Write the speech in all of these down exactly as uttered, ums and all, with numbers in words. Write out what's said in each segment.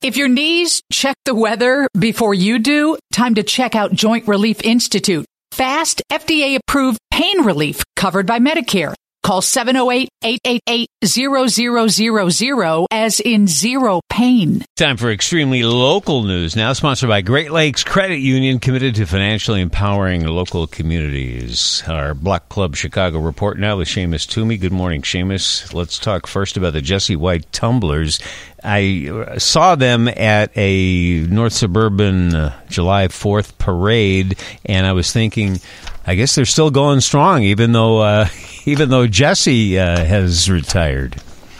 If your knees check the weather before you do, time to check out Joint Relief Institute. Fast, F D A-approved pain relief covered by Medicare. Call seven oh eight, eight eight eight, zero zero zero zero as in zero pain. Time for extremely local news now, sponsored by Great Lakes Credit Union, committed to financially empowering local communities. Our Block Club Chicago report now with Seamus Toomey. Good morning, Seamus. Let's talk first about the Jesse White Tumblers. I saw them at a North Suburban uh, July fourth parade, and I was thinking, I guess they're still going strong, even though uh, even though Jesse uh, has retired.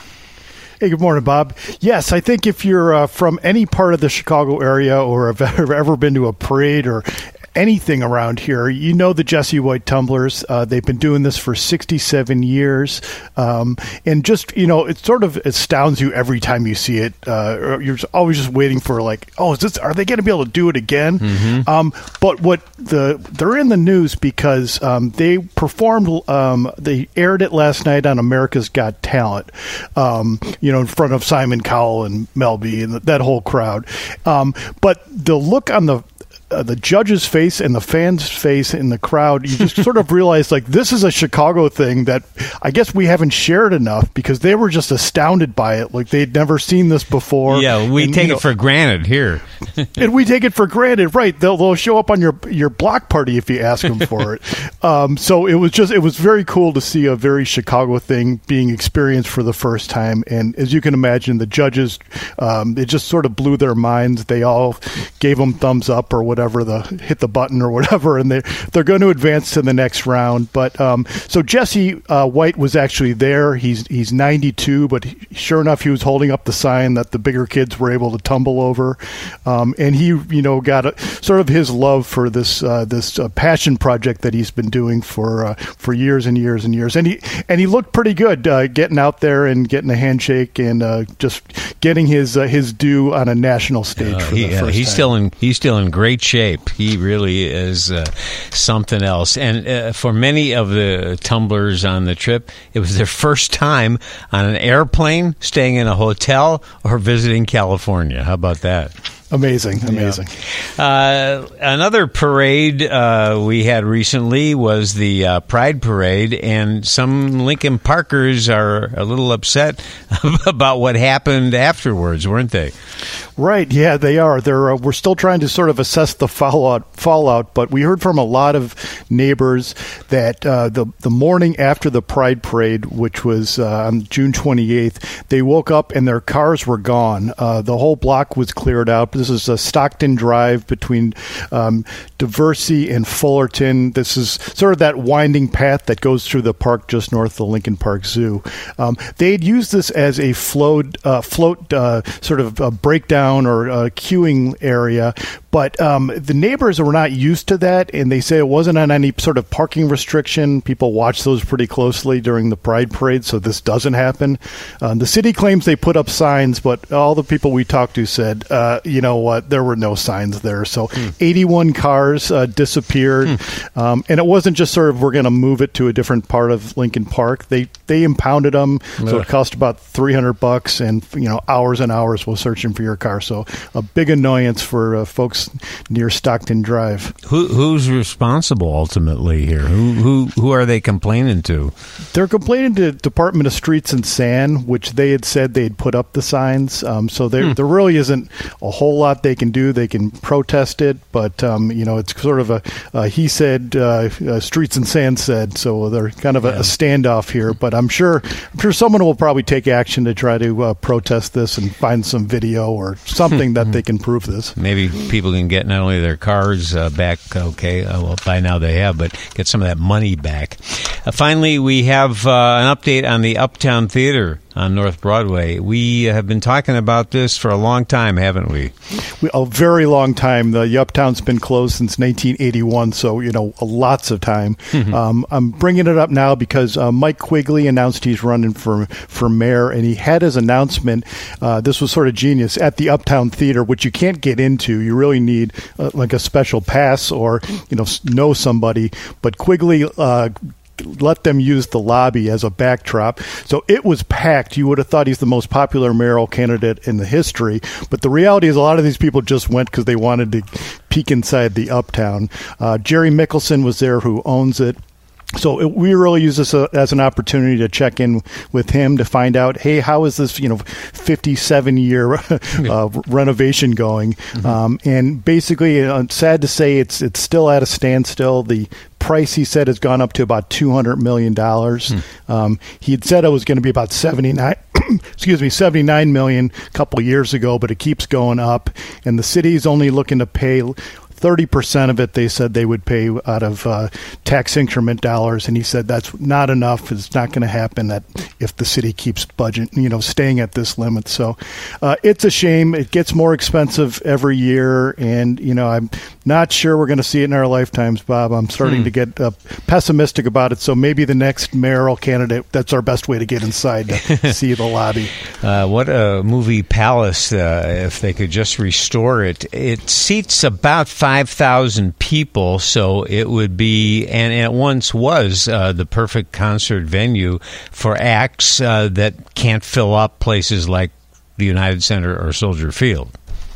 Hey, good morning, Bob. Yes, I think if you're uh, from any part of the Chicago area or have ever been to a parade or anything around here, you know the Jesse White Tumblers. Uh, they've been doing this for sixty-seven years. Um, and just, you know, it sort of astounds you every time you see it. Uh, you're always just waiting for like, oh, is this, are they going to be able to do it again? Mm-hmm. Um, but what the they're in the news because um, they performed, um, they aired it last night on America's Got Talent, um, you know, in front of Simon Cowell and Mel B and that whole crowd. Um, but the look on the Uh, the judge's face and the fans' face in the crowd, you just sort of realize, like, this is a Chicago thing that I guess we haven't shared enough because they were just astounded by it. Like, they'd never seen this before. Yeah, we and, take you know, it for granted here. And we take it for granted, right? They'll, they'll show up on your your block party if you ask them for it. Um, so it was just, it was very cool to see a very Chicago thing being experienced for the first time. And as you can imagine, the judges, um, it just sort of blew their minds. They all gave them thumbs up or whatever. The hit the button or whatever, and they they're going to advance to the next round. But um, so Jesse uh, White was actually there. He's he's ninety-two, but he, sure enough, he was holding up the sign that the bigger kids were able to tumble over, um, and he you know got a, sort of his love for this uh, this uh, passion project that he's been doing for uh, for years and years and years. And he and he looked pretty good uh, getting out there and getting a handshake and uh, just getting his uh, his due on a national stage uh, for he, the first uh, he's time. still in he's still in great shape. He really is uh, something else. And uh, for many of the tumblers on the trip, it was their first time on an airplane, staying in a hotel, or visiting California. How about that? Amazing, amazing. Yeah. Uh, another parade uh, we had recently was the uh, Pride Parade, and some Lincoln Parkers are a little upset about what happened afterwards, weren't they? Right, yeah, they are. They're uh, we're still trying to sort of assess the fallout, fallout, but we heard from a lot of neighbors that uh, the the morning after the Pride Parade, which was uh, on June twenty-eighth, they woke up and their cars were gone. Uh, the whole block was cleared out. This is a Stockton Drive between um, Diversey and Fullerton. This is sort of that winding path that goes through the park just north of the Lincoln Park Zoo. Um, they'd used this as a float, uh, float uh, sort of a breakdown or a queuing area, but um, the neighbors were not used to that, and they say it wasn't on any sort of parking restriction. People watch those pretty closely during the Pride Parade, so this doesn't happen. Um, the city claims they put up signs, but all the people we talked to said, uh, you know what, there were no signs there. So mm. eighty-one cars uh, disappeared, mm. um, and it wasn't just sort of we're going to move it to a different part of Lincoln Park. They they impounded them, Ugh. so it cost about three hundred bucks, and you know hours and hours was searching for your car. So a big annoyance for uh, folks near Stockton Drive. Who, who's responsible ultimately here? Who, who who are they complaining to? They're complaining to Department of Streets and Sand, which they had said they'd put up the signs. Um, so there, hmm. there really isn't a whole lot they can do. They can protest it, but um, you know it's sort of a, a he said, uh, uh, Streets and Sand said. So they're kind of a, yeah. a standoff here. But I'm sure I'm sure someone will probably take action to try to uh, protest this and find some video or something that they can prove this. Maybe people can get not only their cars uh, back, okay, uh, well, by now they have, but get some of that money back. Uh, finally, we have uh, an update on the Uptown Theater on North Broadway. We have been talking about this for a long time, haven't we? we a very long time. The Uptown's been closed since nineteen eighty-one, so, you know, lots of time. Mm-hmm. Um, I'm bringing it up now because uh, Mike Quigley announced he's running for, for mayor, and he had his announcement, uh, this was sort of genius, at the Uptown Theater, which you can't get into. You really need uh, like a special pass or, you know, know somebody. But Quigley uh let them use the lobby as a backdrop. So it was packed. You would have thought he's the most popular mayoral candidate in the history. But the reality is a lot of these people just went because they wanted to peek inside the Uptown. Uh, Jerry Mickelson was there, who owns it. So it, we really use this uh, as an opportunity to check in with him to find out, hey, how is this, you know, fifty-seven year uh, renovation going? Mm-hmm. Um, and basically, uh, sad to say, it's it's still at a standstill. The price, he said, has gone up to about two hundred million dollars. Hmm. Um, he had said it was going to be about seventy-nine, excuse me, seventy-nine million dollars a couple years ago, but it keeps going up. And the city's only looking to pay thirty percent of it. They said they would pay out of uh, tax increment dollars, and he said that's not enough. It's not going to happen that if the city keeps budget, you know, staying at this limit. So uh, it's a shame. It gets more expensive every year, and you know, I'm not sure we're going to see it in our lifetimes, Bob. I'm starting hmm. to get uh, pessimistic about it. So maybe the next mayoral candidate, that's our best way to get inside to see the lobby. Uh, what a movie palace! Uh, if they could just restore it, it seats about five. five thousand people, so it would be, and it once was, uh, the perfect concert venue for acts uh, that can't fill up places like the United Center or Soldier Field.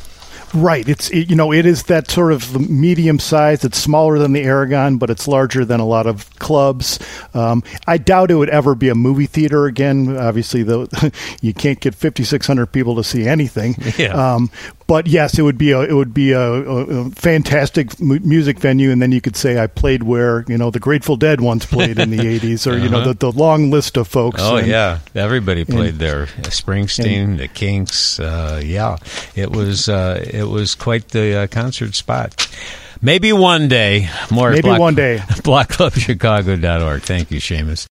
Right. It's it, you know, it is that sort of medium size. It's smaller than the Aragon, but it's larger than a lot of clubs. Um, I doubt it would ever be a movie theater again. Obviously, though, you can't get fifty-six hundred people to see anything. Yeah. Um, but yes, it would be a it would be a, a, a fantastic mu- music venue, and then you could say I played where you know the Grateful Dead once played in the eighties, or uh-huh. you know the, the long list of folks. Oh and, yeah, everybody played and, there. Springsteen, and, the Kinks. Uh, yeah, it was uh, it was quite the uh, concert spot. Maybe one day more. Maybe Block, one day. block club chicago dot org. Thank you, Seamus.